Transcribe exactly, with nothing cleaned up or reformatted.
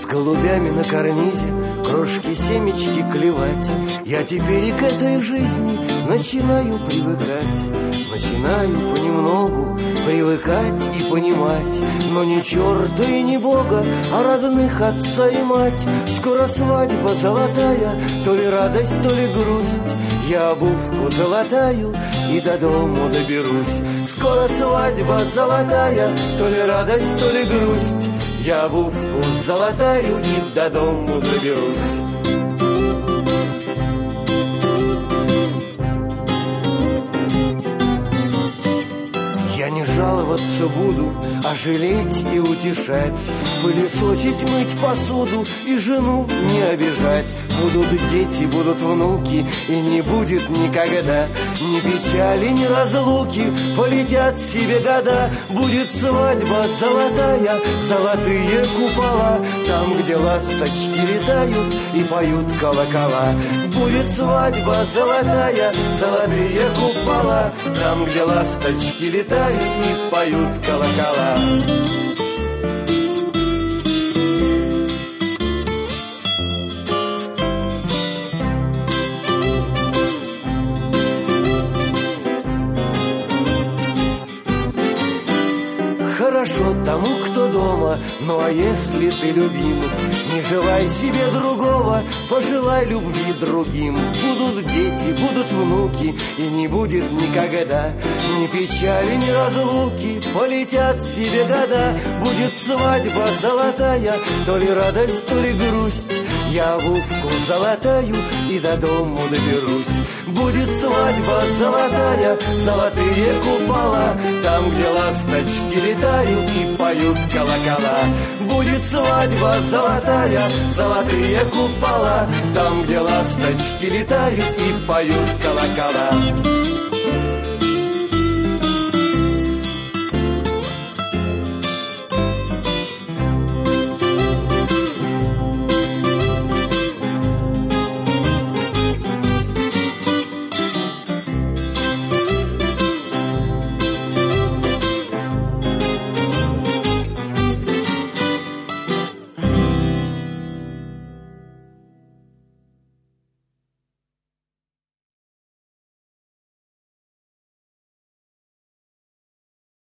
голубями на карнизе крошки семечки клевать. Я теперь и к этой жизни начинаю привыкать. Начинаю понемногу привыкать и понимать. Но ни черта и ни бога, а родных отца и мать. Скоро свадьба золотая, то ли радость, то ли грусть. Я обувку золотаю и до дому доберусь. Скоро свадьба золотая, то ли радость, то ли грусть. Я обувку золотаю и до дому доберусь. Я не жаловаться буду, а жалеть и утешать, пылесосить, мыть посуду и жену не обижать. Будут дети, будут внуки, и не будет никогда ни печали, ни разлуки, полетят себе года. Будет свадьба золотая, золотые купола, там, где ласточки летают и поют колокола. Будет свадьба золотая, золотые купола, там, где ласточки летают и поют колокола. Хорошо тому, кто дома, ну а если ты любим, не желай себе другого, пожелай любви другим. Будут дети, будут внуки, и не будет никогда ни печали, ни разлуки, полетят себе года. Будет свадьба золотая, то ли радость, то ли грусть. Я обувку золотаю и до дому доберусь. Будет свадьба золотая, золотые купола, там, где ласточки летают и поют колокола. Будет свадьба золотая, золотые купола, там, где ласточки летают и поют колокола.